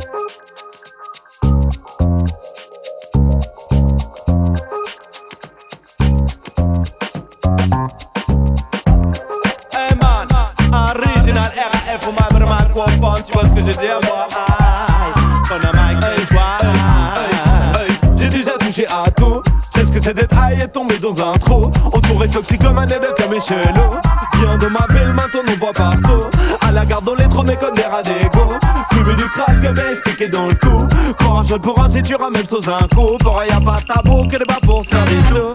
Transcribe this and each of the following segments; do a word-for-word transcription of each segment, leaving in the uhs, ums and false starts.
Hey man, original R A F, on m'a vraiment quoi fun, tu vois ce que je veux dire moi. On a Mike, hey, toi, hey, hey. J'ai déjà touché à tout. C'est ce que c'est d'être high et tomber dans un trou. Autour est toxique comme un aide comme échelon. Viens de ma ville, maintenant on voit partout. À la gare dans les trônes, mais comme des radégos. Fumer du crack, mais expliqué dans le cou. Pour un shot, pour un si tu ramènes sous un coup. Pour y'a pas de tabou, que des bas pour se faire des sous.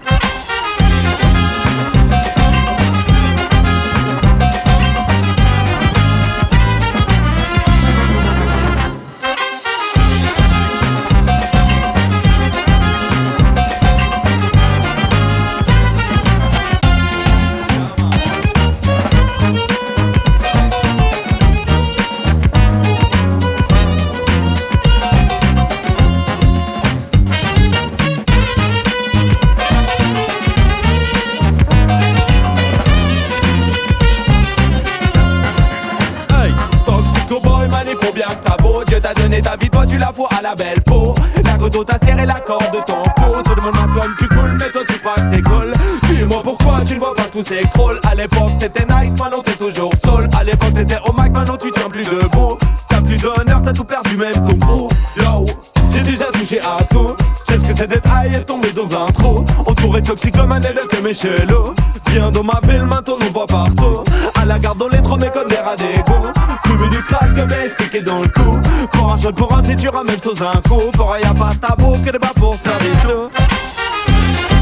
Ta vie, toi tu la fous à la belle peau. La goutte t'a serré la corde de ton cou. Tout le monde m'a comme tu coules, mais toi tu crois que c'est cool. Dis-moi pourquoi tu ne vois pas tous ces crawls. À l'époque t'étais nice, maintenant t'es toujours soul. À l'époque t'étais au Mac, maintenant tu tiens plus debout. T'as plus d'honneur, t'as tout perdu, même ton crew. Yo, j'ai déjà touché à tout. C'est ce que c'est d'être high et tomber dans un trou. Autour est toxique comme un aile comme échelon. Viens dans ma ville, maintenant on voit partout. À la gare dans les trônes, mais comme des radégos. Fumer du crack, mais expliqué dans le cou. Pour un shot, pour un si tu ramènes sous un coup. Pour y'a pas de tabou, que des bas pour se faire des sous.